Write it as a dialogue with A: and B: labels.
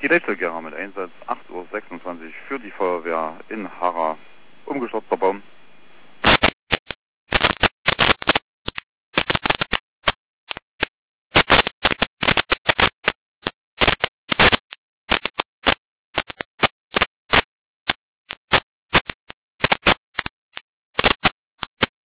A: Die Rätselgera mit Einsatz 8:26 Uhr für die Feuerwehr in Harra. Umgestürzter Baum.